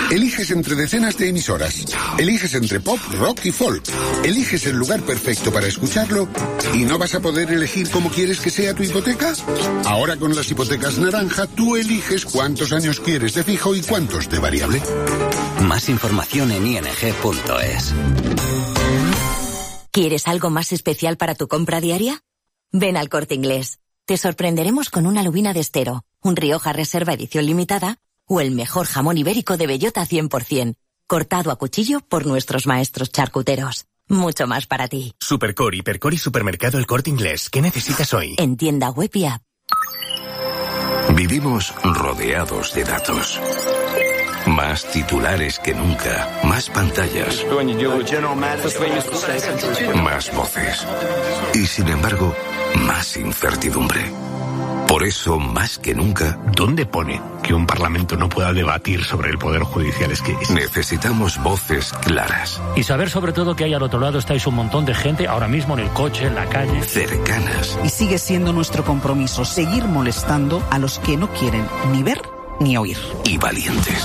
Eliges entre decenas de emisoras. Eliges entre pop, rock y folk. Eliges el lugar perfecto para escucharlo y no vas a poder elegir cómo quieres que sea tu hipoteca. Ahora con las hipotecas naranja, tú eliges cuántos años quieres de fijo y cuántos de variable. Más información en ing.es. ¿Quieres algo más especial para tu compra diaria? Ven al Corte Inglés. Te sorprenderemos con una lubina de Estero, un Rioja Reserva edición limitada o el mejor jamón ibérico de bellota 100%, cortado a cuchillo por nuestros maestros charcuteros. Mucho más para ti. Supercore, Hipercore y Supermercado El Corte Inglés. ¿Qué necesitas hoy? En tienda web y app. Vivimos rodeados de datos. Más titulares que nunca, más pantallas, más voces. Y sin embargo, más incertidumbre. Por eso, más que nunca... ¿Dónde pone que un parlamento no pueda debatir sobre el poder judicial? Es que... necesitamos voces claras. Y saber sobre todo que ahí al otro lado estáis un montón de gente, ahora mismo en el coche, en la calle. Cercanas. Y sigue siendo nuestro compromiso seguir molestando a los que no quieren ni ver ni oír. Y valientes.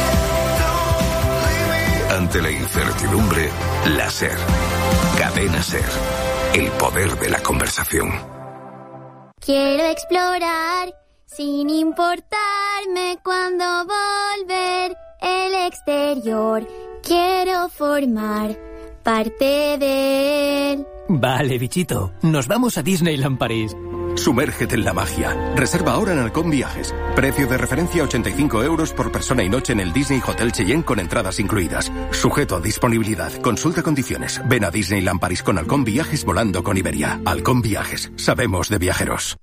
Ante la incertidumbre, la SER. Cadena SER. El poder de la conversación. Quiero explorar sin importarme cuándo volver el exterior. Quiero formar parte de él. Vale, bichito, nos vamos a Disneyland París. Sumérgete en la magia. Reserva ahora en Halcón Viajes. Precio de referencia 85 € por persona y noche en el Disney Hotel Cheyenne con entradas incluidas. Sujeto a disponibilidad. Consulta condiciones. Ven a Disneyland París con Halcón Viajes volando con Iberia. Halcón Viajes. Sabemos de viajeros.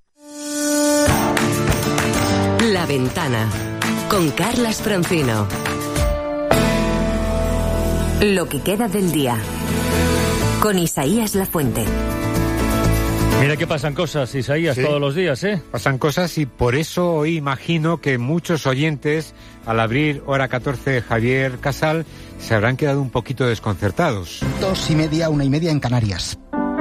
La Ventana. Con Carlas Francino. Lo que queda del día. Con Isaías Lafuente. Mira que pasan cosas, Isaías, sí, todos los días, ¿eh? Pasan cosas y por eso hoy imagino que muchos oyentes, al abrir Hora 14 Javier Casal, se habrán quedado un poquito desconcertados. 2:30, 1:30 en Canarias.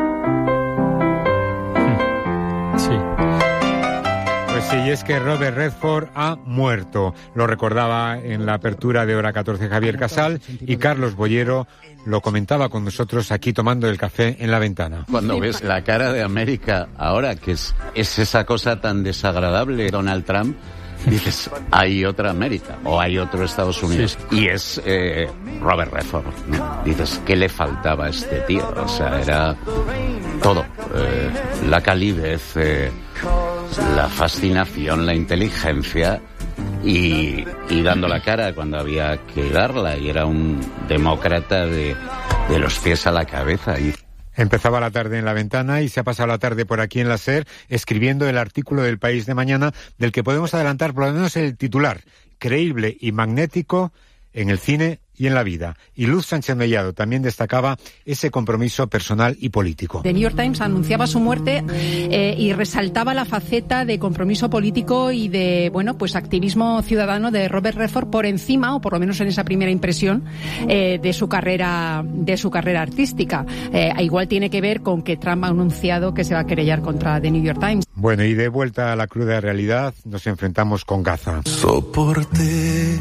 Sí. Pues sí, y es que Robert Redford ha muerto. Lo recordaba en la apertura de Hora 14 Javier Casal y Carlos Bollero lo comentaba con nosotros aquí tomando el café en La Ventana. Cuando ves la cara de América ahora, que es esa cosa tan desagradable, Donald Trump, dices, hay otra América o hay otro Estados Unidos. Sí. Y es Robert Redford, ¿no? Dices, ¿qué le faltaba a este tío? O sea, era todo. La calidez, la fascinación, la inteligencia y dando la cara cuando había que darla, y era un demócrata de los pies a la cabeza. Empezaba la tarde en La Ventana y se ha pasado la tarde por aquí en la SER escribiendo el artículo del País de mañana, del que podemos adelantar por lo menos el titular: creíble y magnético en el cine y en la vida. Y Luz Sánchez Mellado también destacaba ese compromiso personal y político. The New York Times anunciaba su muerte y resaltaba la faceta de compromiso político y de, bueno, pues activismo ciudadano de Robert Redford por encima, o por lo menos en esa primera impresión, de su carrera artística. Igual tiene que ver con que Trump ha anunciado que se va a querellar contra The New York Times. Bueno, y de vuelta a la cruda realidad, nos enfrentamos con Gaza. Soporté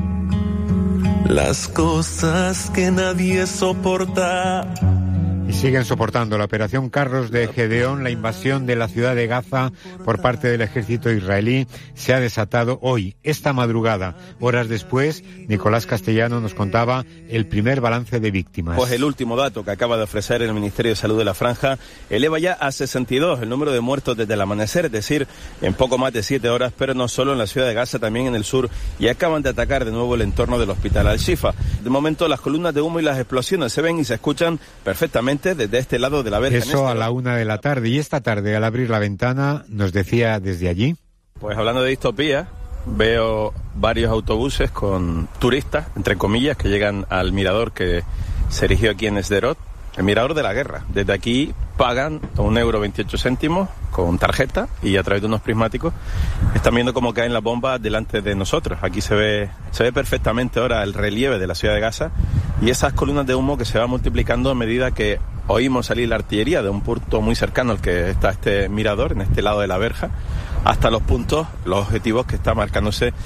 las cosas que nadie soporta. Y siguen soportando la operación Carros de Gedeón. La invasión de la ciudad de Gaza por parte del ejército israelí se ha desatado hoy, esta madrugada. Horas después, Nicolás Castellano nos contaba el primer balance de víctimas. Pues el último dato que acaba de ofrecer el Ministerio de Salud de la Franja eleva ya a 62 el número de muertos desde el amanecer, es decir, en poco más de 7 horas, pero no solo en la ciudad de Gaza, también en el sur, y acaban de atacar de nuevo el entorno del hospital Al-Shifa. De momento, las columnas de humo y las explosiones se ven y se escuchan perfectamente desde este lado de la verja. Eso a la 1 de la tarde. Y esta tarde, al abrir La Ventana, nos decía desde allí. Pues hablando de distopía, veo varios autobuses con turistas, entre comillas, que llegan al mirador que se erigió aquí en Sderot, el mirador de la guerra. Desde aquí pagan 1,28 € con tarjeta y a través de unos prismáticos están viendo cómo caen las bombas delante de nosotros. Aquí se ve perfectamente ahora el relieve de la ciudad de Gaza y esas columnas de humo que se van multiplicando a medida que oímos salir la artillería de un punto muy cercano al que está este mirador, en este lado de la verja, hasta los puntos, los objetivos que está marcándose